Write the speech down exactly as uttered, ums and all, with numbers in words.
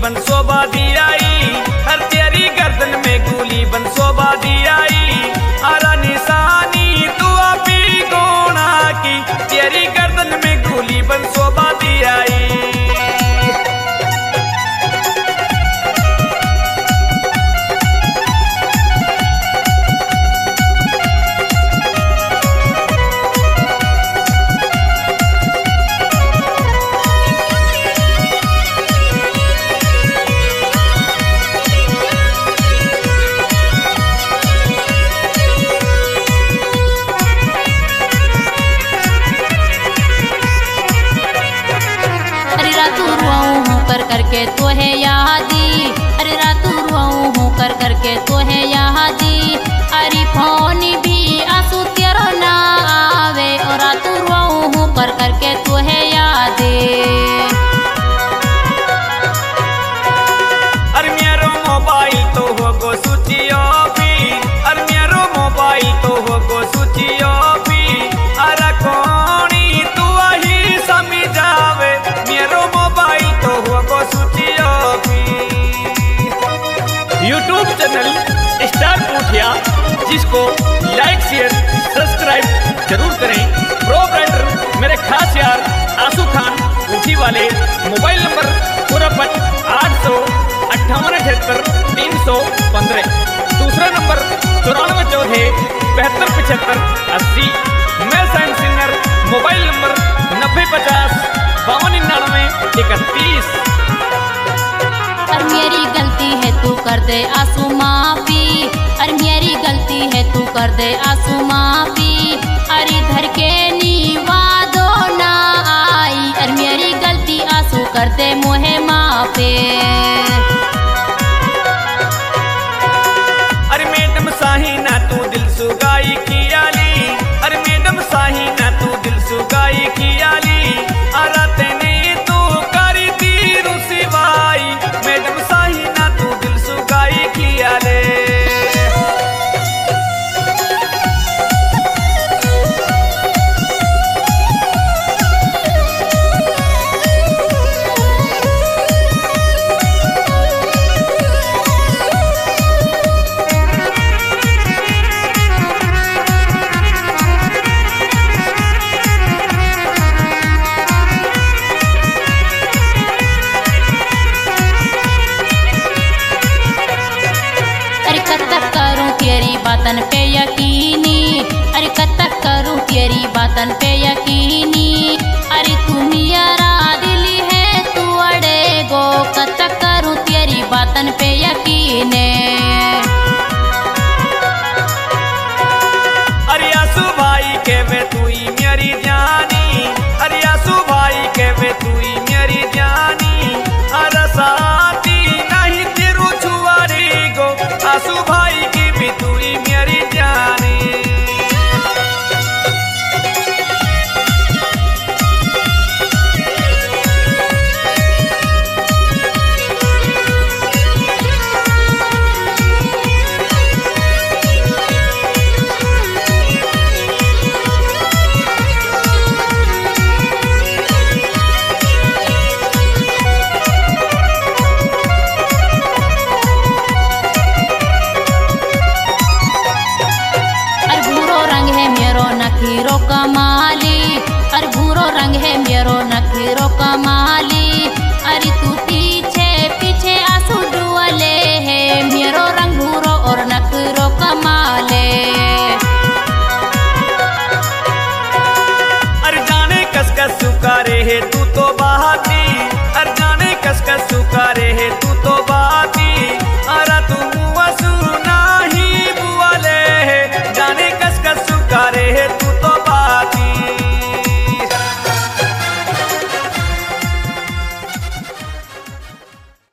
बन शोभा दी आई, हर तेरी गर्दन में गोली बन शोभा दी आई। आरा निशानी तू अभी गोना की, तेरी गर्दन में गोली बन शोभा दी आई। करके तो है यादी, अरे रातू रुआऊं हूँ कर करके तो है यादी। अरे फोन भी आंसू तेरो ना आवे, और रातू रुआऊं हूँ कर करके तो है यादी। अरे मेरो मोबाइल तो होगो सूची ऑफी, अरे मेरो मोबाइल तो होगो सूची ऑफी। अरे कोणी तू ही समझावे, मेरो मोबाइल तो होगो सूची ऑफी। यूट्यूब चैनल स्टार पूठिया, जिसको लाइक शेयर सब्सक्राइब जरूर करें। प्रोपराइटर मेरे खास यार आंसू खान ऊटी वाले। मोबाइल नंबर पुरापट आठ सौ अट्ठावन अठहत्तर तीन सौ पंद्रह। दूसरा नंबर चौरानवे चौदह बहत्तर पचहत्तर अस्सी। मैं साइंस सिंगर। मोबाइल नंबर नब्बे पचास बावन निन्यानवे इकतीस। और मेरी गलती है तू कर दे आंसू माफी, और मेरी गलती है तू कर दे आंसू माफी। अरे धर के नीवादो ना आई, और मेरी गलती आंसू कर दे मोहे माफी। अरे मैडम साहिना तू दिल सुगाई की आली, अरे मैडम साहिना तू दिल सुगाई की आली। अरे तेने तू करी दी रुसवाई, मैडम साहिना तू दिल सुगाई की आले। बातन पे यकीनी, अरे कब तक करूं तेरी बातन पे यकीनी। अरे तू मेरा दिल है तू अड़े गो, कब तक करूं तेरी बातन पे यकीने। अरे आंसू भाई के वे तू ही मेरी जानी, अरे आंसू भाई के वे तू ही मेरी जानी। अरे साथी नहीं तेरू छुआरी गो, आंसू भाई की भी तू ही मेरी जानी। नखीरो कमाली, और भूरो रंग है मेरो नखीरो कमाली।